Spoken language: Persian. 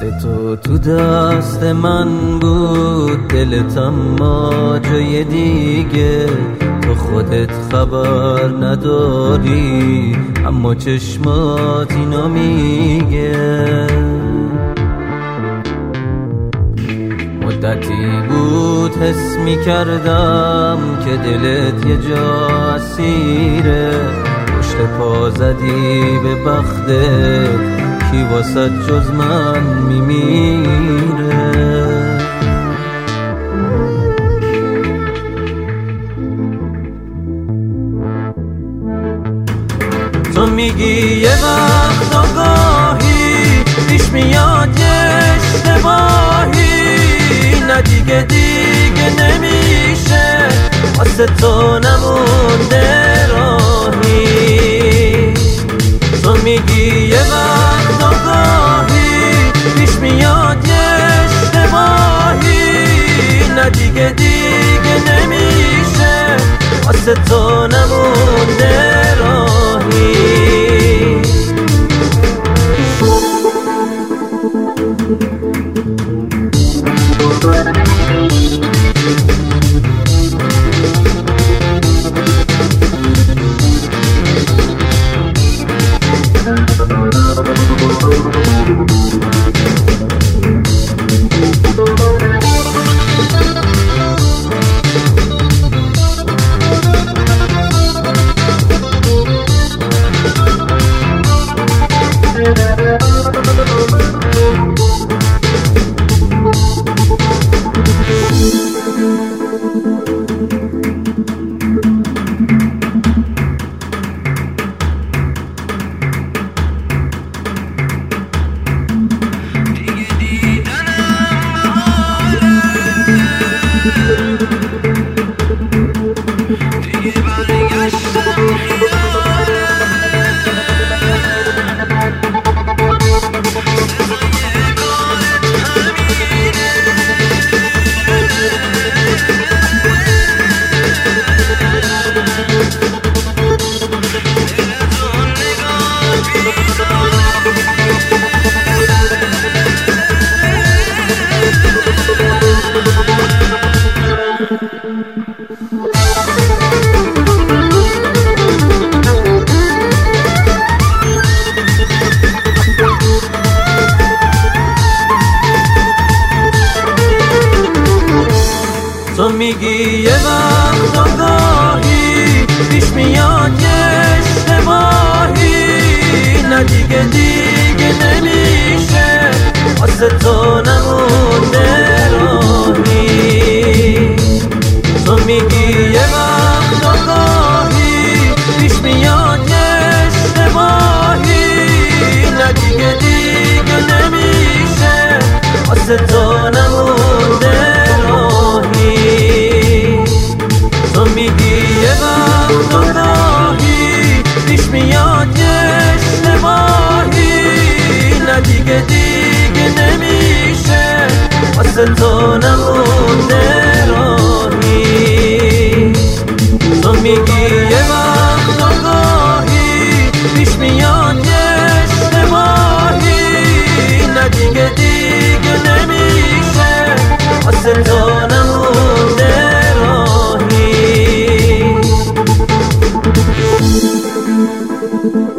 تو تو دست من بود، دلت اما جای دیگه. تو خودت خبر نداری اما چشمات اینو میگه. مدتی بود حس میکردم که دلت یه جا اسیره. پشت پا زدی به بختت، کی واسه جز من میمیره. تو میگی یه وقت آگاهی پیش میاد یه اشتباهی، نه دیگه نمیشه واسه تو نمونده راهی. تو میگی یه وقت آگاهی پیش میاد یه اشتباهی، نه دیگه نمیشه واسه تو نمونده راهی. تو میگی یه وقت آگاهی پیش میاد یه اشتباهی، نه دیگه نمیشه واسه تو نمونده راهی. تو میگی یه وقت آگاهی پیش میاد یه اشتباهی، نه دیگه نمیشه واسه تو نمونده راهی. تو میگی یه وقت آگاهی پیش میاد یه اشتباهی، نه دیگه نمیشه واسه تو نمونده راهی. تو میگی یه وقت آگاهی پیش میاد یه اشتباهی، نه دیگه نمیشه واسه تو نمونده راهی.